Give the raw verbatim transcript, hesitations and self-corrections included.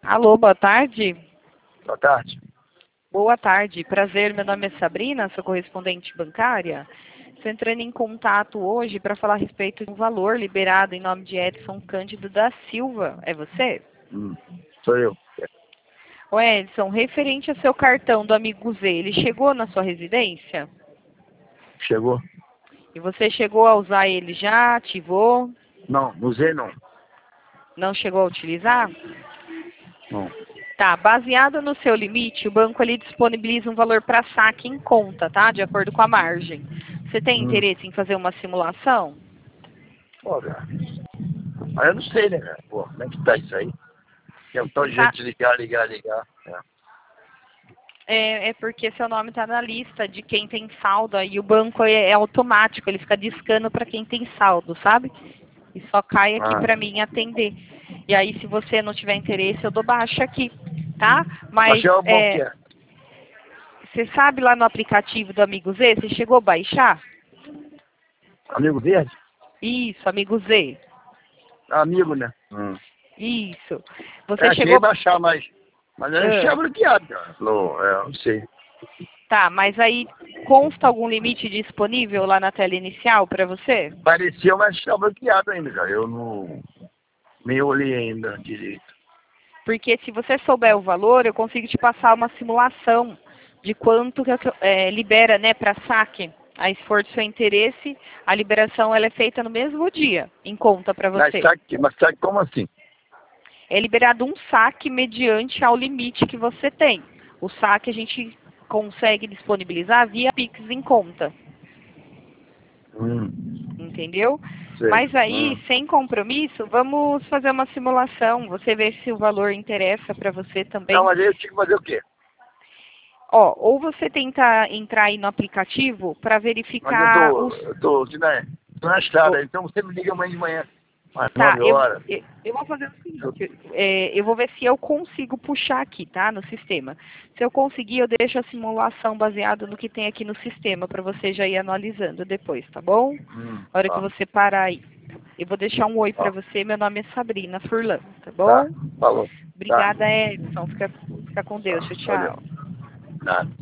Alô, boa tarde. Boa tarde. Boa tarde, prazer, meu nome é Sabrina, sou correspondente bancária. Estou entrando em contato hoje para falar a respeito de um valor liberado em nome de Edson Cândido da Silva. É você? Hum, sou eu. Ô Edson, referente ao seu cartão do amigo Z, ele chegou na sua residência? Chegou? E você chegou a usar ele já? Ativou? Não, não usei não. Não chegou a utilizar? Não. Tá, baseado no seu limite, o banco ali disponibiliza um valor para saque em conta, tá? De acordo com a margem. Você tem Hum. interesse em fazer uma simulação? Pô, cara. Mas eu não sei, né, cara? Pô, como é que tá isso aí? Tem um tal de Tá. gente ligar, ligar, ligar. É. É, é porque seu nome está na lista de quem tem saldo, aí o banco é, é automático, ele fica discando para quem tem saldo, sabe? E só cai aqui Ah. para mim atender. E aí, se você não tiver interesse, eu dou baixa aqui, tá? Mas Mas, é o bom que é, é. você sabe lá no aplicativo do Amigo Z, você chegou a baixar? Amigo verde? Isso, Amigo Z. Amigo, né? Hum. Isso. É, Você cheguei chegou... a baixar, mas... Mas eu Ah, achei bloqueado, cara. Falou, é, não sei. tá, mas aí consta algum limite disponível lá na tela inicial para você? Parecia, mas estava bloqueado ainda, cara. Eu não... Nem olhei ainda direito. Porque se você souber o valor, eu consigo te passar uma simulação de quanto que, é, libera, né, para saque. Aí, se for do seu interesse, a liberação ela é feita no mesmo dia, em conta para Mas você. sabe, mas sabe como assim? É liberado um saque mediante ao limite que você tem. O saque a gente consegue disponibilizar via Pix em conta. Hum, Entendeu? sei. Mas aí, Hum. sem compromisso, vamos fazer uma simulação. Você vê se o valor interessa para você Não, também. mas aí eu tinha que fazer o quê? Ó, ou você tenta entrar aí no aplicativo para Mas eu verificar tô, os... eu tô aqui na, tô na o- estrada, então você me liga amanhã de manhã, às Tá, nove eu, horas. eu eu vou fazer o seguinte, é, eu vou ver se eu consigo puxar aqui, tá, no sistema. Se eu conseguir, eu deixo a simulação baseada no que tem aqui no sistema para você já ir analisando depois, tá bom? Hum, Na hora que tá, você parar aí. Eu vou deixar um oi para tá, você, meu nome é Sabrina Furlan, tá tá, bom? falou, tá, Obrigada, Edson. Fica, fica com tá, Deus. Tchau, valeu, tchau. nada.